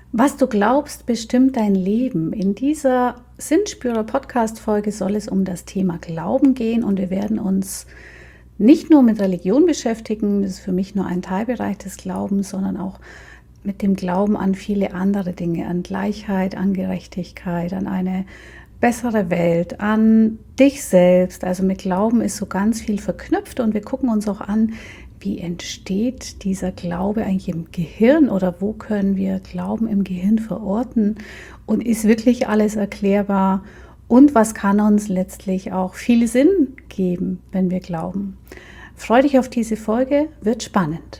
Was du glaubst, bestimmt dein Leben. In dieser Sinnspürer-Podcast-Folge soll es um das Thema Glauben gehen und wir werden uns nicht nur mit Religion beschäftigen, das ist für mich nur ein Teilbereich des Glaubens, sondern auch mit dem Glauben an viele andere Dinge, an Gleichheit, an Gerechtigkeit, an eine bessere Welt, an dich selbst. Also mit Glauben ist so ganz viel verknüpft und wir gucken uns auch an, wie entsteht dieser Glaube eigentlich im Gehirn oder wo können wir Glauben im Gehirn verorten und ist wirklich alles erklärbar und was kann uns letztlich auch viel Sinn geben, wenn wir glauben. Freu dich auf diese Folge, wird spannend.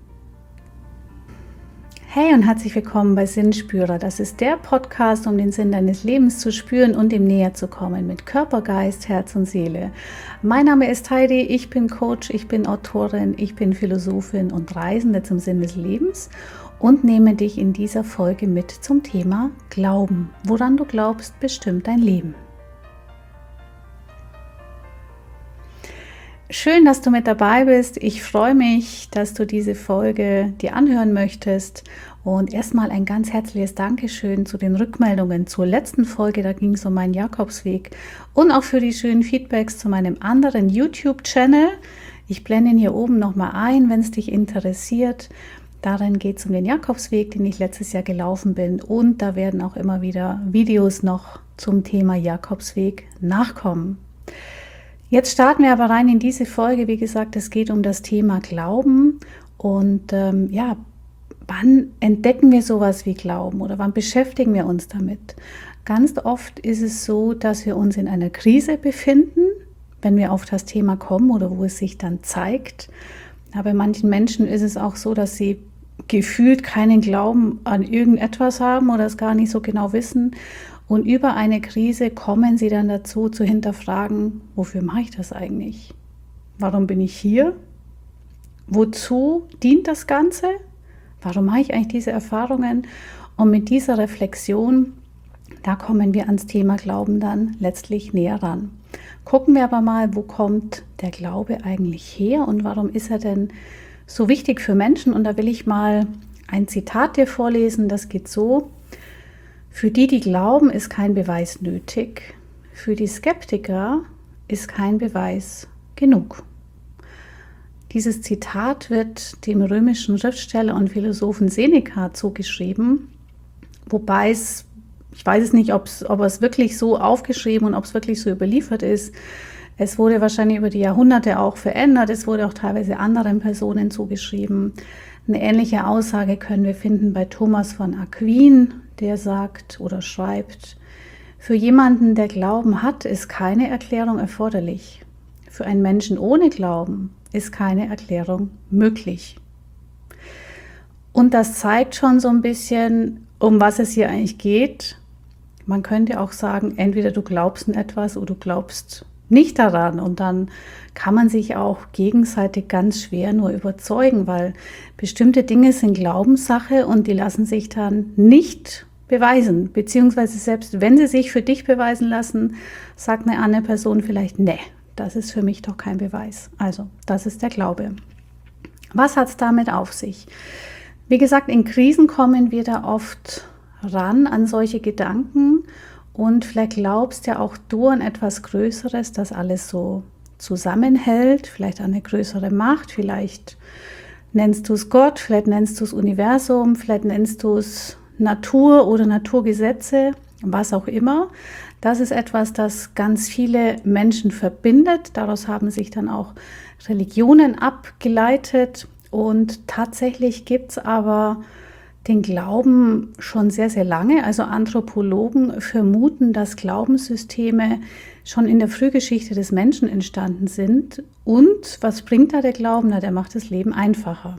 Hey und herzlich willkommen bei Sinnspürer. Das ist der Podcast, um den Sinn deines Lebens zu spüren und ihm näher zu kommen mit Körper, Geist, Herz und Seele. Mein Name ist Heidi, ich bin Coach, ich bin Autorin, ich bin Philosophin und Reisende zum Sinn des Lebens und nehme dich in dieser Folge mit zum Thema Glauben. Woran du glaubst, bestimmt dein Leben. Schön, dass du mit dabei bist. Ich freue mich, dass du diese Folge dir anhören möchtest. Und erstmal ein ganz herzliches Dankeschön zu den Rückmeldungen zur letzten Folge. Da ging es um meinen Jakobsweg und auch für die schönen Feedbacks zu meinem anderen YouTube-Channel. Ich blende ihn hier oben nochmal ein, wenn es dich interessiert. Darin geht es um den Jakobsweg, den ich letztes Jahr gelaufen bin. Und da werden auch immer wieder Videos noch zum Thema Jakobsweg nachkommen. Jetzt starten wir aber rein in diese Folge. Wie gesagt, es geht um das Thema Glauben und wann entdecken wir sowas wie Glauben oder wann beschäftigen wir uns damit? Ganz oft ist es so, dass wir uns in einer Krise befinden, wenn wir auf das Thema kommen oder wo es sich dann zeigt. Aber bei manchen Menschen ist es auch so, dass sie gefühlt keinen Glauben an irgendetwas haben oder es gar nicht so genau wissen. Und über eine Krise kommen sie dann dazu, zu hinterfragen, wofür mache ich das eigentlich? Warum bin ich hier? Wozu dient das Ganze? Warum mache ich eigentlich diese Erfahrungen? Und mit dieser Reflexion, da kommen wir ans Thema Glauben dann letztlich näher ran. Gucken wir aber mal, wo kommt der Glaube eigentlich her und warum ist er denn so wichtig für Menschen? Und da will ich mal ein Zitat dir vorlesen, das geht so: Für die, die glauben, ist kein Beweis nötig. Für die Skeptiker ist kein Beweis genug. Dieses Zitat wird dem römischen Schriftsteller und Philosophen Seneca zugeschrieben, wobei ich weiß es nicht, ob er es wirklich so aufgeschrieben und ob es wirklich so überliefert ist. Es wurde wahrscheinlich über die Jahrhunderte auch verändert, es wurde auch teilweise anderen Personen zugeschrieben. Eine ähnliche Aussage können wir finden bei Thomas von Aquin, der sagt oder schreibt: Für jemanden, der Glauben hat, ist keine Erklärung erforderlich. Für einen Menschen ohne Glauben ist keine Erklärung möglich. Und das zeigt schon so ein bisschen, um was es hier eigentlich geht. Man könnte auch sagen, entweder du glaubst an etwas oder du glaubst nicht daran. Und dann kann man sich auch gegenseitig ganz schwer nur überzeugen, weil bestimmte Dinge sind Glaubenssache und die lassen sich dann nicht beweisen. Beziehungsweise selbst wenn sie sich für dich beweisen lassen, sagt eine andere Person vielleicht, nee, das ist für mich doch kein Beweis. Also, das ist der Glaube. Was hat es damit auf sich? Wie gesagt, in Krisen kommen wir da oft ran an solche Gedanken und vielleicht glaubst ja auch du an etwas Größeres, das alles so zusammenhält, vielleicht an eine größere Macht, vielleicht nennst du es Gott, vielleicht nennst du es Universum, vielleicht nennst du es Natur oder Naturgesetze, was auch immer. Das ist etwas, das ganz viele Menschen verbindet. Daraus haben sich dann auch Religionen abgeleitet und tatsächlich gibt es aber den Glauben schon sehr, sehr lange. Also Anthropologen vermuten, dass Glaubenssysteme schon in der Frühgeschichte des Menschen entstanden sind. Und was bringt da der Glauben? Na, der macht das Leben einfacher.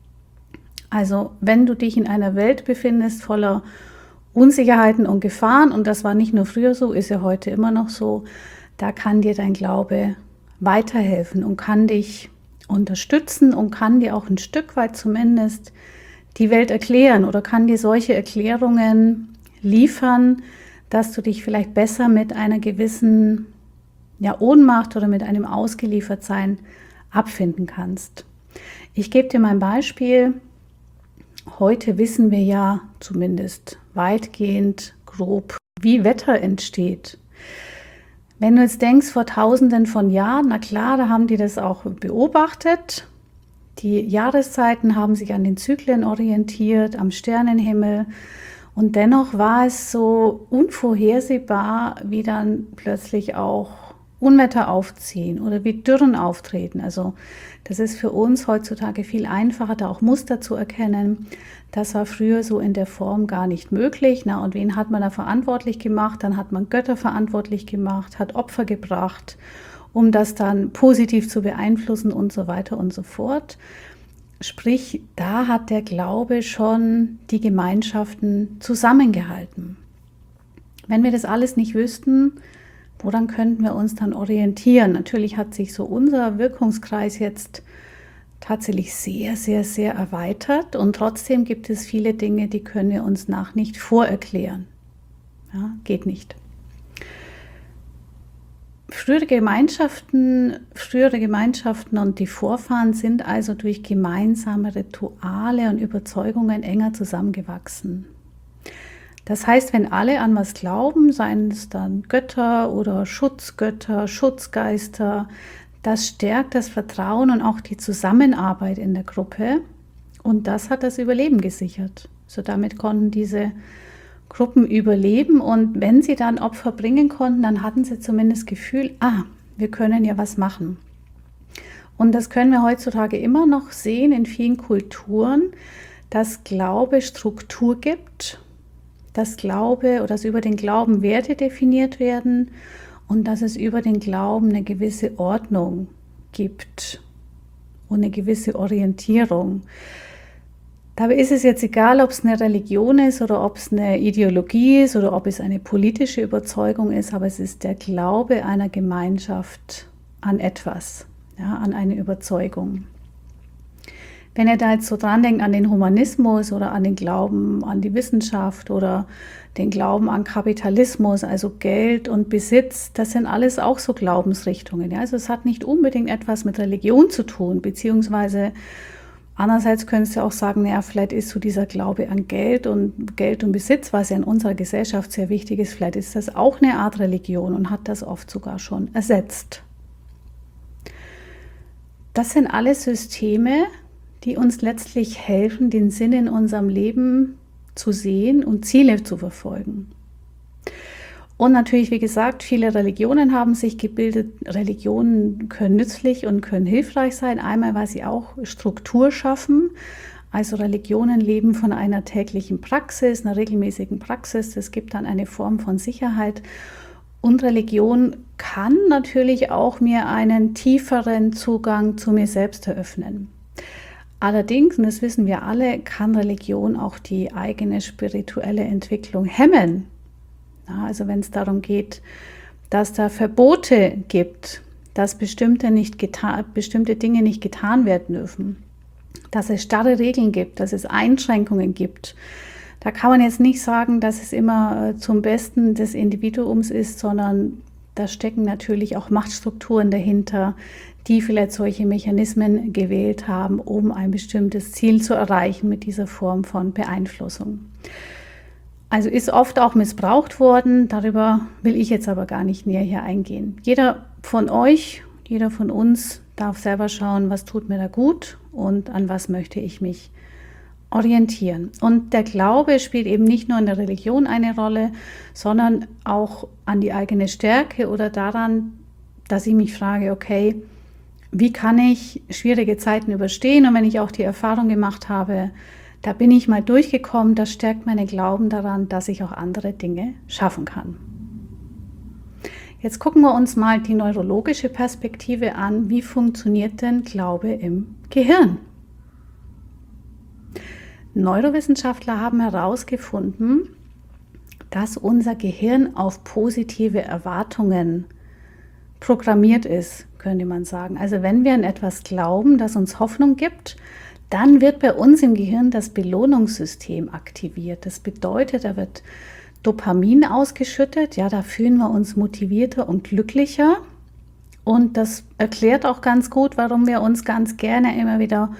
Also wenn du dich in einer Welt befindest voller Unsicherheiten und Gefahren, und das war nicht nur früher so, ist ja heute immer noch so, da kann dir dein Glaube weiterhelfen und kann dich unterstützen und kann dir auch ein Stück weit zumindest die Welt erklären oder kann dir solche Erklärungen liefern, dass du dich vielleicht besser mit einer gewissen Ohnmacht oder mit einem Ausgeliefertsein abfinden kannst. Ich gebe dir mal ein Beispiel. Heute wissen wir ja zumindest weitgehend grob, wie Wetter entsteht. Wenn du jetzt denkst, vor Tausenden von Jahren, na klar, da haben die das auch beobachtet. Die Jahreszeiten haben sich an den Zyklen orientiert, am Sternenhimmel. Und dennoch war es so unvorhersehbar, wie dann plötzlich auch Unwetter aufziehen oder wie Dürren auftreten. Also das ist für uns heutzutage viel einfacher, da auch Muster zu erkennen. Das war früher so in der Form gar nicht möglich. Na, und wen hat man da verantwortlich gemacht? Dann hat man Götter verantwortlich gemacht, hat Opfer gebracht, um das dann positiv zu beeinflussen und so weiter und so fort. Sprich, da hat der Glaube schon die Gemeinschaften zusammengehalten. Wenn wir das alles nicht wüssten, woran könnten wir uns dann orientieren? Natürlich hat sich so unser Wirkungskreis jetzt tatsächlich sehr, sehr, sehr erweitert und trotzdem gibt es viele Dinge, die können wir uns nicht vorerklären. Ja, geht nicht. Frühere Gemeinschaften und die Vorfahren sind also durch gemeinsame Rituale und Überzeugungen enger zusammengewachsen. Das heißt, wenn alle an was glauben, seien es dann Götter oder Schutzgötter, Schutzgeister, das stärkt das Vertrauen und auch die Zusammenarbeit in der Gruppe und das hat das Überleben gesichert. So damit konnten diese Gruppen überleben und wenn sie dann Opfer bringen konnten, dann hatten sie zumindest das Gefühl, wir können ja was machen. Und das können wir heutzutage immer noch sehen in vielen Kulturen, dass Glaube Struktur gibt, dass über den Glauben Werte definiert werden und dass es über den Glauben eine gewisse Ordnung gibt und eine gewisse Orientierung. Dabei ist es jetzt egal, ob es eine Religion ist oder ob es eine Ideologie ist oder ob es eine politische Überzeugung ist, aber es ist der Glaube einer Gemeinschaft an etwas, ja, an eine Überzeugung. Wenn ihr da jetzt so dran denkt an den Humanismus oder an den Glauben an die Wissenschaft oder den Glauben an Kapitalismus, also Geld und Besitz, das sind alles auch so Glaubensrichtungen. Ja? Also es hat nicht unbedingt etwas mit Religion zu tun, beziehungsweise andererseits könntest du auch sagen, naja, vielleicht ist so dieser Glaube an Geld und Besitz, was ja in unserer Gesellschaft sehr wichtig ist, vielleicht ist das auch eine Art Religion und hat das oft sogar schon ersetzt. Das sind alles Systeme, die uns letztlich helfen, den Sinn in unserem Leben zu sehen und Ziele zu verfolgen. Und natürlich, wie gesagt, viele Religionen haben sich gebildet. Religionen können nützlich und können hilfreich sein. Einmal, weil sie auch Struktur schaffen. Also Religionen leben von einer täglichen Praxis, einer regelmäßigen Praxis. Das gibt dann eine Form von Sicherheit. Und Religion kann natürlich auch mir einen tieferen Zugang zu mir selbst eröffnen. Allerdings, und das wissen wir alle, kann Religion auch die eigene spirituelle Entwicklung hemmen. Ja, also wenn es darum geht, dass da Verbote gibt, dass bestimmte Dinge nicht getan werden dürfen, dass es starre Regeln gibt, dass es Einschränkungen gibt. Da kann man jetzt nicht sagen, dass es immer zum Besten des Individuums ist, sondern da stecken natürlich auch Machtstrukturen dahinter, die vielleicht solche Mechanismen gewählt haben, um ein bestimmtes Ziel zu erreichen mit dieser Form von Beeinflussung. Also ist oft auch missbraucht worden, darüber will ich jetzt aber gar nicht näher hier eingehen. Jeder von euch, jeder von uns darf selber schauen, was tut mir da gut und an was möchte ich mich orientieren. Und der Glaube spielt eben nicht nur in der Religion eine Rolle, sondern auch an die eigene Stärke oder daran, dass ich mich frage, okay, wie kann ich schwierige Zeiten überstehen? Und wenn ich auch die Erfahrung gemacht habe, da bin ich mal durchgekommen, das stärkt meinen Glauben daran, dass ich auch andere Dinge schaffen kann. Jetzt gucken wir uns mal die neurologische Perspektive an. Wie funktioniert denn Glaube im Gehirn? Neurowissenschaftler haben herausgefunden, dass unser Gehirn auf positive Erwartungen programmiert ist, könnte man sagen. Also wenn wir an etwas glauben, das uns Hoffnung gibt, dann wird bei uns im Gehirn das Belohnungssystem aktiviert. Das bedeutet, da wird Dopamin ausgeschüttet, ja, da fühlen wir uns motivierter und glücklicher. Und das erklärt auch ganz gut, warum wir uns ganz gerne immer wieder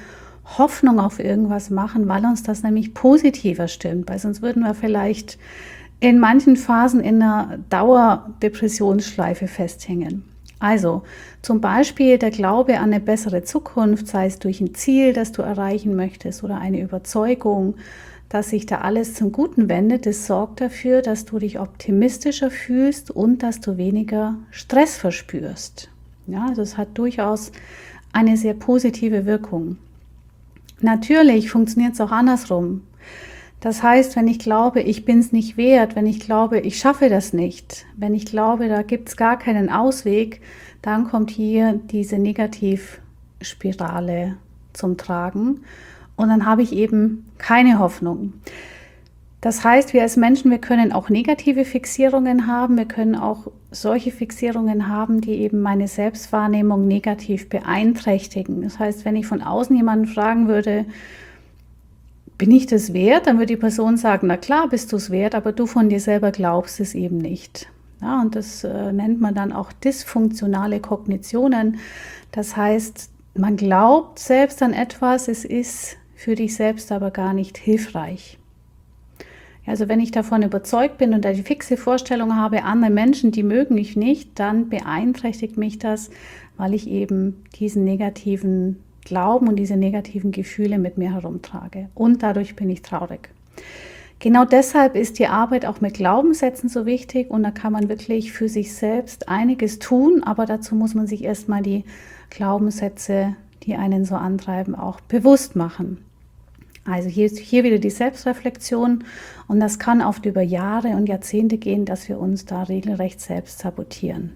Hoffnung auf irgendwas machen, weil uns das nämlich positiver stimmt, weil sonst würden wir vielleicht in manchen Phasen in einer Dauerdepressionsschleife festhängen. Also zum Beispiel der Glaube an eine bessere Zukunft, sei es durch ein Ziel, das du erreichen möchtest oder eine Überzeugung, dass sich da alles zum Guten wendet, das sorgt dafür, dass du dich optimistischer fühlst und dass du weniger Stress verspürst. Ja, das hat durchaus eine sehr positive Wirkung. Natürlich funktioniert es auch andersrum. Das heißt, wenn ich glaube, ich bin es nicht wert, wenn ich glaube, ich schaffe das nicht, wenn ich glaube, da gibt es gar keinen Ausweg, dann kommt hier diese Negativspirale zum Tragen und dann habe ich eben keine Hoffnung. Das heißt, wir als Menschen, wir können auch negative Fixierungen haben, wir können auch solche Fixierungen haben, die eben meine Selbstwahrnehmung negativ beeinträchtigen. Das heißt, wenn ich von außen jemanden fragen würde, bin ich das wert? Dann würde die Person sagen, na klar bist du es wert, aber du von dir selber glaubst es eben nicht. Ja, und das nennt man dann auch dysfunktionale Kognitionen. Das heißt, man glaubt selbst an etwas, es ist für dich selbst aber gar nicht hilfreich. Also wenn ich davon überzeugt bin und da die fixe Vorstellung habe, andere Menschen, die mögen mich nicht, dann beeinträchtigt mich das, weil ich eben diesen negativen Glauben und diese negativen Gefühle mit mir herumtrage. Und dadurch bin ich traurig. Genau deshalb ist die Arbeit auch mit Glaubenssätzen so wichtig und da kann man wirklich für sich selbst einiges tun, aber dazu muss man sich erstmal die Glaubenssätze, die einen so antreiben, auch bewusst machen. Also hier wieder die Selbstreflexion und das kann oft über Jahre und Jahrzehnte gehen, dass wir uns da regelrecht selbst sabotieren.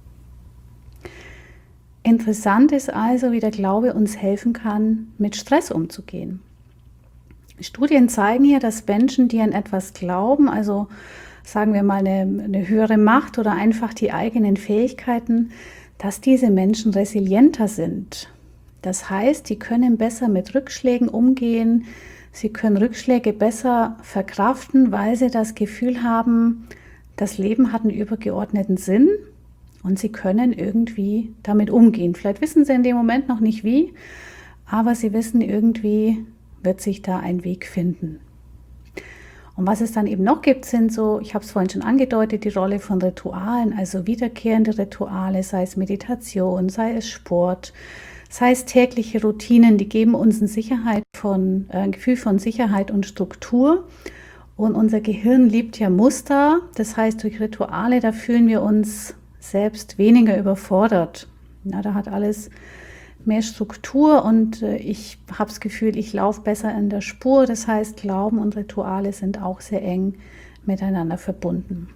Interessant ist also, wie der Glaube uns helfen kann, mit Stress umzugehen. Studien zeigen hier, dass Menschen, die an etwas glauben, also sagen wir mal eine höhere Macht oder einfach die eigenen Fähigkeiten, dass diese Menschen resilienter sind. Das heißt, die können besser mit Rückschlägen umgehen, sie können Rückschläge besser verkraften, weil sie das Gefühl haben, das Leben hat einen übergeordneten Sinn und sie können irgendwie damit umgehen. Vielleicht wissen sie in dem Moment noch nicht wie, aber sie wissen, irgendwie wird sich da ein Weg finden. Und was es dann eben noch gibt, sind so, ich habe es vorhin schon angedeutet, die Rolle von Ritualen, also wiederkehrende Rituale, sei es Meditation, sei es Sport, sei es tägliche Routinen, die geben uns ein Gefühl von Sicherheit und Struktur. Und unser Gehirn liebt ja Muster, das heißt, durch Rituale, da fühlen wir uns selbst weniger überfordert. Ja, da hat alles mehr Struktur und ich habe das Gefühl, ich laufe besser in der Spur. Das heißt, Glauben und Rituale sind auch sehr eng miteinander verbunden.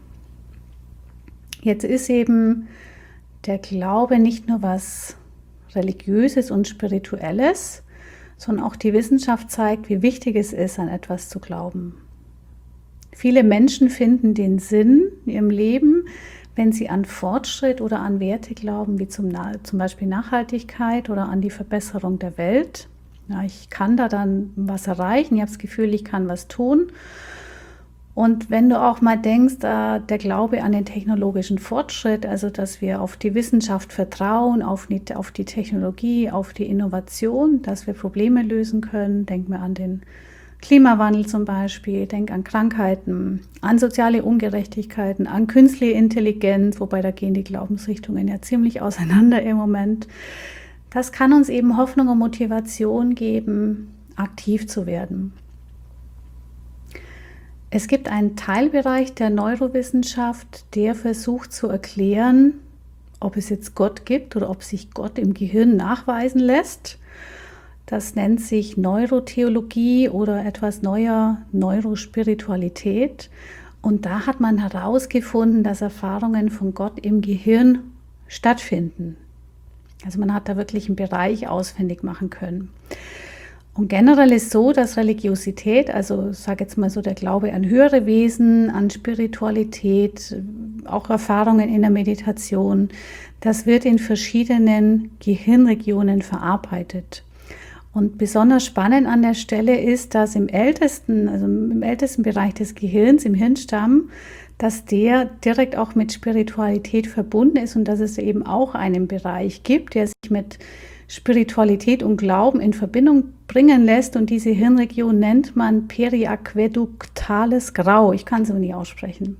Jetzt ist eben der Glaube nicht nur was Religiöses und Spirituelles, sondern auch die Wissenschaft zeigt, wie wichtig es ist, an etwas zu glauben. Viele Menschen finden den Sinn in ihrem Leben, wenn sie an Fortschritt oder an Werte glauben, wie zum Beispiel Nachhaltigkeit oder an die Verbesserung der Welt. Ja, ich kann da dann was erreichen, ich habe das Gefühl, ich kann was tun. Und wenn du auch mal denkst, der Glaube an den technologischen Fortschritt, also dass wir auf die Wissenschaft vertrauen, auf die Technologie, auf die Innovation, dass wir Probleme lösen können, denk mir an den Klimawandel zum Beispiel, denk an Krankheiten, an soziale Ungerechtigkeiten, an künstliche Intelligenz, wobei da gehen die Glaubensrichtungen ja ziemlich auseinander im Moment. Das kann uns eben Hoffnung und Motivation geben, aktiv zu werden. Es gibt einen Teilbereich der Neurowissenschaft, der versucht zu erklären, ob es jetzt Gott gibt oder ob sich Gott im Gehirn nachweisen lässt. Das nennt sich Neurotheologie oder etwas neuer Neurospiritualität. Und da hat man herausgefunden, dass Erfahrungen von Gott im Gehirn stattfinden. Also man hat da wirklich einen Bereich ausfindig machen können. Und generell ist so, dass Religiosität, also ich sage jetzt mal so der Glaube an höhere Wesen, an Spiritualität, auch Erfahrungen in der Meditation, das wird in verschiedenen Gehirnregionen verarbeitet. Und besonders spannend an der Stelle ist, dass im ältesten Bereich des Gehirns, im Hirnstamm, dass der direkt auch mit Spiritualität verbunden ist und dass es eben auch einen Bereich gibt, der sich mit Spiritualität und Glauben in Verbindung bringen lässt. Und diese Hirnregion nennt man periaquäduktales Grau. Ich kann es aber nie aussprechen.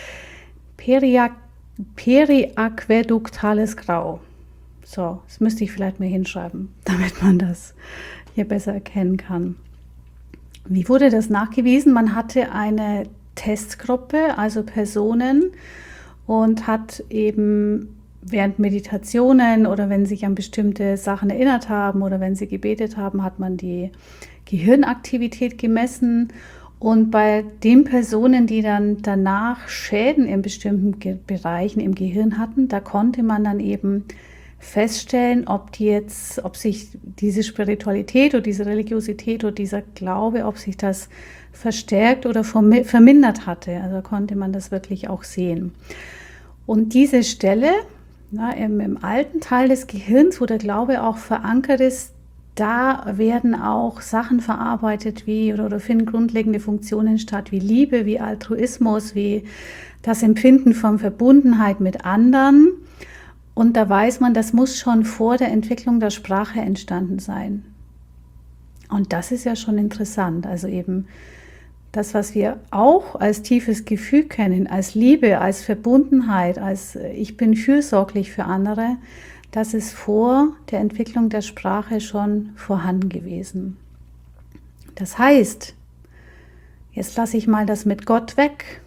Periaquäduktales Grau. So, das müsste ich vielleicht mal hinschreiben, damit man das hier besser erkennen kann. Wie wurde das nachgewiesen? Man hatte eine Testgruppe, also Personen, und hat eben während Meditationen oder wenn sie sich an bestimmte Sachen erinnert haben oder wenn sie gebetet haben, hat man die Gehirnaktivität gemessen. Und bei den Personen, die dann danach Schäden in bestimmten Bereichen im Gehirn hatten, da konnte man dann eben feststellen, ob sich diese Spiritualität oder diese Religiosität oder dieser Glaube, ob sich das verstärkt oder vermindert hatte. Also konnte man das wirklich auch sehen. Und diese Stelle, im alten Teil des Gehirns, wo der Glaube auch verankert ist, da werden auch Sachen verarbeitet oder finden grundlegende Funktionen statt, wie Liebe, wie Altruismus, wie das Empfinden von Verbundenheit mit anderen. Und da weiß man, das muss schon vor der Entwicklung der Sprache entstanden sein. Und das ist ja schon interessant. Also eben das, was wir auch als tiefes Gefühl kennen, als Liebe, als Verbundenheit, als ich bin fürsorglich für andere, das ist vor der Entwicklung der Sprache schon vorhanden gewesen. Das heißt, jetzt lasse ich mal das mit Gott weg.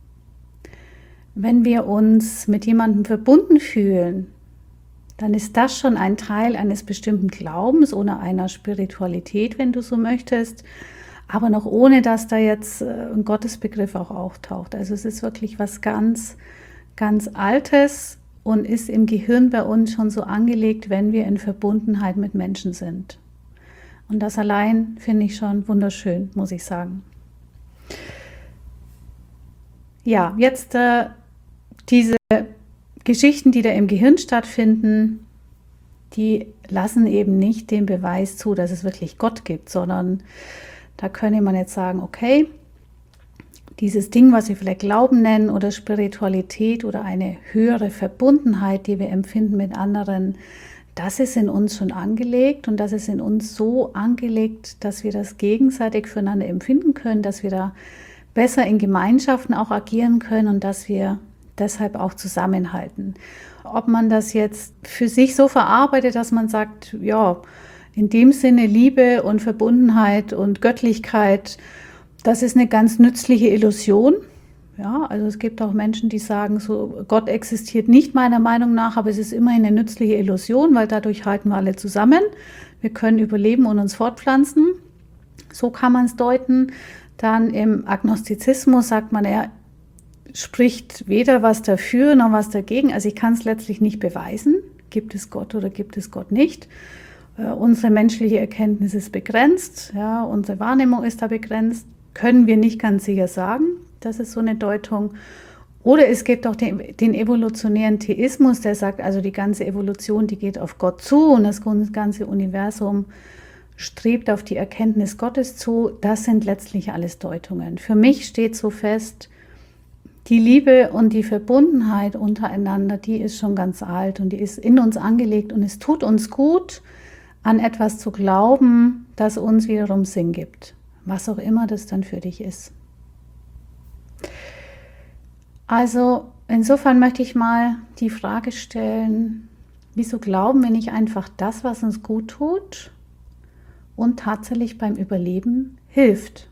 Wenn wir uns mit jemandem verbunden fühlen, dann ist das schon ein Teil eines bestimmten Glaubens oder einer Spiritualität, wenn du so möchtest, aber noch ohne, dass da jetzt ein Gottesbegriff auch auftaucht. Also es ist wirklich was ganz, ganz Altes und ist im Gehirn bei uns schon so angelegt, wenn wir in Verbundenheit mit Menschen sind. Und das allein finde ich schon wunderschön, muss ich sagen. Ja, jetzt diese Geschichten, die da im Gehirn stattfinden, die lassen eben nicht den Beweis zu, dass es wirklich Gott gibt, sondern da könnte man jetzt sagen, okay, dieses Ding, was wir vielleicht Glauben nennen oder Spiritualität oder eine höhere Verbundenheit, die wir empfinden mit anderen, das ist in uns schon angelegt und das ist in uns so angelegt, dass wir das gegenseitig füreinander empfinden können, dass wir da besser in Gemeinschaften auch agieren können und dass wir deshalb auch zusammenhalten. Ob man das jetzt für sich so verarbeitet, dass man sagt, ja, in dem Sinne Liebe und Verbundenheit und Göttlichkeit, das ist eine ganz nützliche Illusion. Ja, also es gibt auch Menschen, die sagen, so Gott existiert nicht meiner Meinung nach, aber es ist immerhin eine nützliche Illusion, weil dadurch halten wir alle zusammen. Wir können überleben und uns fortpflanzen. So kann man es deuten. Dann im Agnostizismus sagt man, er spricht weder was dafür noch was dagegen. Also ich kann es letztlich nicht beweisen. Gibt es Gott oder gibt es Gott nicht? Unsere menschliche Erkenntnis ist begrenzt, ja, unsere Wahrnehmung ist da begrenzt, können wir nicht ganz sicher sagen. Das ist so eine Deutung. Oder es gibt auch den evolutionären Theismus, der sagt, also die ganze Evolution, die geht auf Gott zu und das ganze Universum strebt auf die Erkenntnis Gottes zu. Das sind letztlich alles Deutungen. Für mich steht so fest, die Liebe und die Verbundenheit untereinander, die ist schon ganz alt und die ist in uns angelegt und es tut uns gut, an etwas zu glauben, das uns wiederum Sinn gibt, was auch immer das dann für dich ist. Also insofern möchte ich mal die Frage stellen, wieso glauben wir nicht einfach das, was uns gut tut und tatsächlich beim Überleben hilft?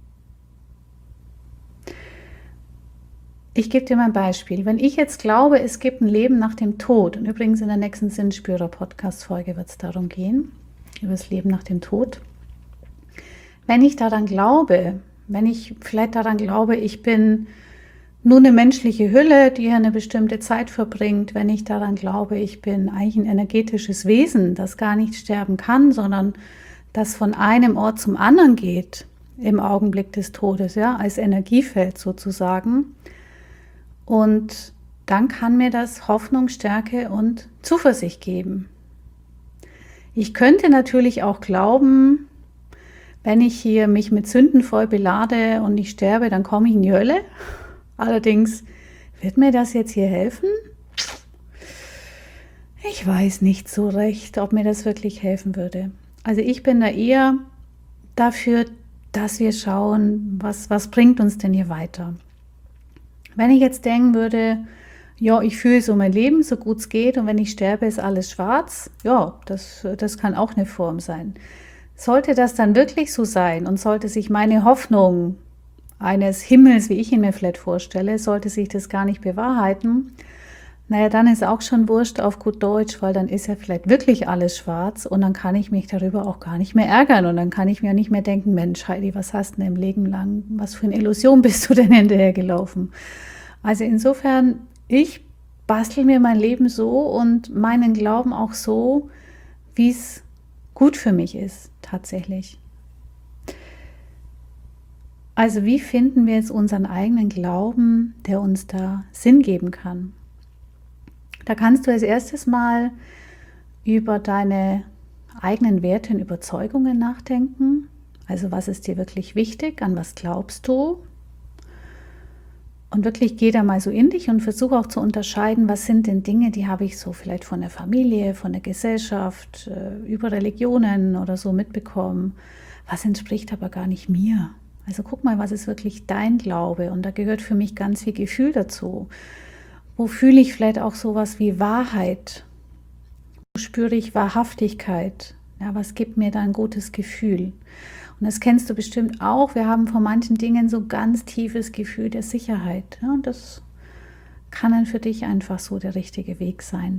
Ich gebe dir mal ein Beispiel. Wenn ich jetzt glaube, es gibt ein Leben nach dem Tod, und übrigens in der nächsten Sinnspürer-Podcast-Folge wird es darum gehen, über das Leben nach dem Tod. Wenn ich daran glaube, ich bin nur eine menschliche Hülle, die hier eine bestimmte Zeit verbringt, wenn ich daran glaube, ich bin eigentlich ein energetisches Wesen, das gar nicht sterben kann, sondern das von einem Ort zum anderen geht im Augenblick des Todes, ja, als Energiefeld sozusagen. Und dann kann mir das Hoffnung, Stärke und Zuversicht geben. Ich könnte natürlich auch glauben, wenn ich hier mich mit Sünden voll belade und ich sterbe, dann komme ich in die Hölle. Allerdings, wird mir das jetzt hier helfen? Ich weiß nicht so recht, ob mir das wirklich helfen würde. Also ich bin da eher dafür, dass wir schauen, was bringt uns denn hier weiter. Wenn ich jetzt denken würde, ja, ich fühle so mein Leben, so gut es geht, und wenn ich sterbe, ist alles schwarz, ja, das kann auch eine Form sein. Sollte das dann wirklich so sein und sollte sich meine Hoffnung eines Himmels, wie ich ihn mir vielleicht vorstelle, sollte sich das gar nicht bewahrheiten, naja, dann ist auch schon wurscht auf gut Deutsch, weil dann ist ja vielleicht wirklich alles schwarz und dann kann ich mich darüber auch gar nicht mehr ärgern und dann kann ich mir nicht mehr denken, Mensch Heidi, was hast du denn im Leben lang, was für eine Illusion bist du denn hinterhergelaufen? Also insofern, ich bastel mir mein Leben so und meinen Glauben auch so, wie es gut für mich ist, tatsächlich. Also wie finden wir jetzt unseren eigenen Glauben, der uns da Sinn geben kann? Da kannst du als erstes mal über deine eigenen Werte und Überzeugungen nachdenken. Also was ist dir wirklich wichtig, an was glaubst du? Und wirklich geh da mal so in dich und versuch auch zu unterscheiden, was sind denn Dinge, die habe ich so vielleicht von der Familie, von der Gesellschaft, über Religionen oder so mitbekommen. Was entspricht aber gar nicht mir? Also guck mal, was ist wirklich dein Glaube? Und da gehört für mich ganz viel Gefühl dazu. Wo fühle ich vielleicht auch sowas wie Wahrheit? Wo spüre ich Wahrhaftigkeit? Ja, was gibt mir da ein gutes Gefühl? Und das kennst du bestimmt auch. Wir haben von manchen Dingen so ganz tiefes Gefühl der Sicherheit. Ja, und das kann dann für dich einfach so der richtige Weg sein.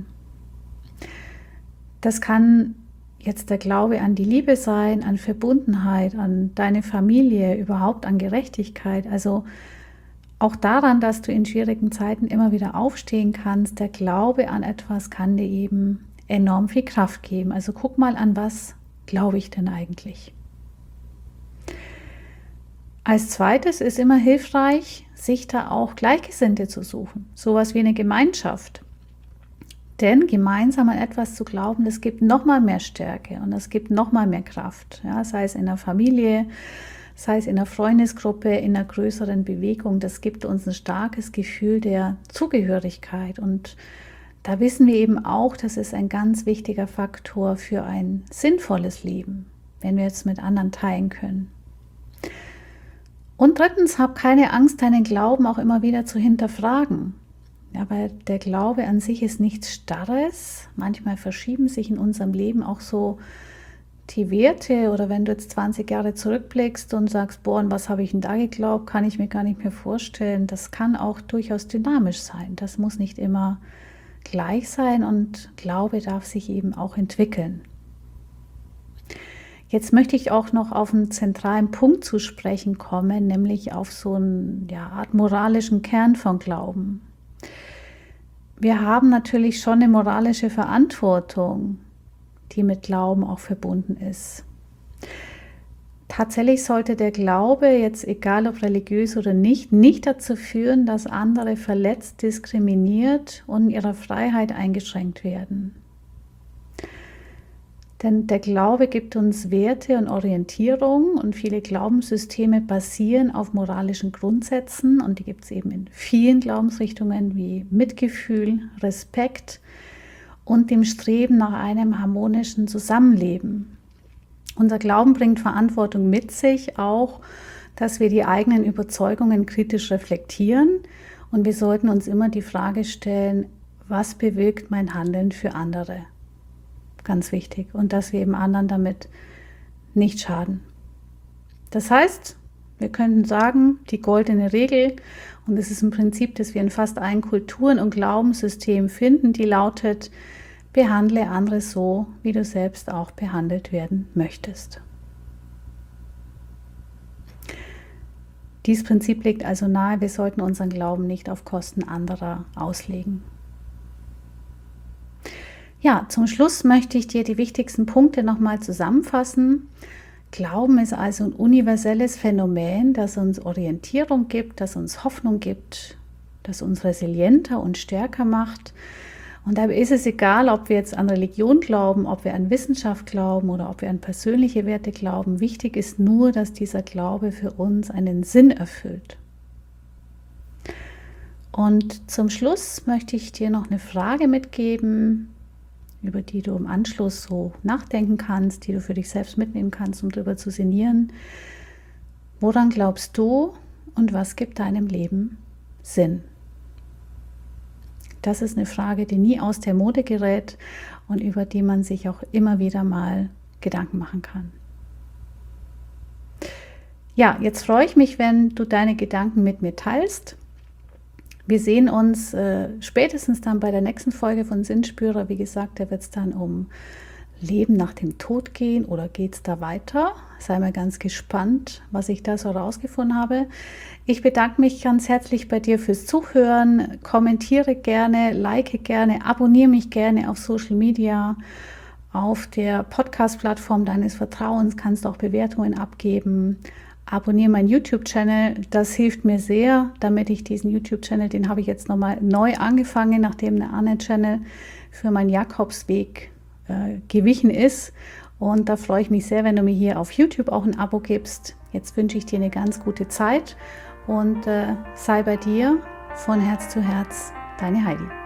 Das kann jetzt der Glaube an die Liebe sein, an Verbundenheit, an deine Familie, überhaupt an Gerechtigkeit. Also auch daran, dass du in schwierigen Zeiten immer wieder aufstehen kannst. Der Glaube an etwas kann dir eben enorm viel Kraft geben. Also guck mal, an was glaube ich denn eigentlich? Als zweites ist immer hilfreich, sich da auch Gleichgesinnte zu suchen. Sowas wie eine Gemeinschaft. Denn gemeinsam an etwas zu glauben, das gibt nochmal mehr Stärke und das gibt nochmal mehr Kraft. Ja, sei es in der Familie, sei es in einer Freundesgruppe, in einer größeren Bewegung, das gibt uns ein starkes Gefühl der Zugehörigkeit. Und da wissen wir eben auch, das ist ein ganz wichtiger Faktor für ein sinnvolles Leben, wenn wir jetzt mit anderen teilen können. Und drittens, hab keine Angst, deinen Glauben auch immer wieder zu hinterfragen. Ja, weil der Glaube an sich ist nichts Starres. Manchmal verschieben sich in unserem Leben auch so die Werte, oder wenn du jetzt 20 Jahre zurückblickst und sagst, boah, an was habe ich denn da geglaubt, kann ich mir gar nicht mehr vorstellen. Das kann auch durchaus dynamisch sein. Das muss nicht immer gleich sein und Glaube darf sich eben auch entwickeln. Jetzt möchte ich auch noch auf einen zentralen Punkt zu sprechen kommen, nämlich auf so eine Art moralischen Kern von Glauben. Wir haben natürlich schon eine moralische Verantwortung, die mit Glauben auch verbunden ist. Tatsächlich sollte der Glaube, jetzt egal ob religiös oder nicht dazu führen, dass andere verletzt, diskriminiert und in ihrer Freiheit eingeschränkt werden. Denn der Glaube gibt uns Werte und Orientierung und viele Glaubenssysteme basieren auf moralischen Grundsätzen und die gibt es eben in vielen Glaubensrichtungen wie Mitgefühl, Respekt und dem Streben nach einem harmonischen Zusammenleben. Unser Glauben bringt Verantwortung mit sich, auch, dass wir die eigenen Überzeugungen kritisch reflektieren und wir sollten uns immer die Frage stellen, was bewirkt mein Handeln für andere? Ganz wichtig. Und dass wir eben anderen damit nicht schaden. Das heißt, wir könnten sagen, die goldene Regel, und es ist ein Prinzip, das wir in fast allen Kulturen und Glaubenssystemen finden, die lautet, behandle andere so, wie du selbst auch behandelt werden möchtest. Dieses Prinzip legt also nahe, wir sollten unseren Glauben nicht auf Kosten anderer auslegen. Ja, zum Schluss möchte ich dir die wichtigsten Punkte nochmal zusammenfassen. Glauben ist also ein universelles Phänomen, das uns Orientierung gibt, das uns Hoffnung gibt, das uns resilienter und stärker macht. Und dabei ist es egal, ob wir jetzt an Religion glauben, ob wir an Wissenschaft glauben oder ob wir an persönliche Werte glauben. Wichtig ist nur, dass dieser Glaube für uns einen Sinn erfüllt. Und zum Schluss möchte ich dir noch eine Frage mitgeben. über die du im Anschluss so nachdenken kannst, die du für dich selbst mitnehmen kannst, um darüber zu sinnieren. Woran glaubst du und was gibt deinem Leben Sinn? Das ist eine Frage, die nie aus der Mode gerät und über die man sich auch immer wieder mal Gedanken machen kann. Ja, jetzt freue ich mich, wenn du deine Gedanken mit mir teilst. Wir sehen uns spätestens dann bei der nächsten Folge von Sinnspürer. Wie gesagt, da wird es dann um Leben nach dem Tod gehen oder geht es da weiter? Sei mal ganz gespannt, was ich da so rausgefunden habe. Ich bedanke mich ganz herzlich bei dir fürs Zuhören. Kommentiere gerne, like gerne, abonniere mich gerne auf Social Media. Auf der Podcast-Plattform deines Vertrauens kannst du auch Bewertungen abgeben. Abonniere meinen YouTube-Channel, das hilft mir sehr, damit ich diesen YouTube-Channel, den habe ich jetzt nochmal neu angefangen, nachdem der andere Channel für meinen Jakobsweg gewichen ist. Und da freue ich mich sehr, wenn du mir hier auf YouTube auch ein Abo gibst. Jetzt wünsche ich dir eine ganz gute Zeit und sei bei dir von Herz zu Herz, deine Heidi.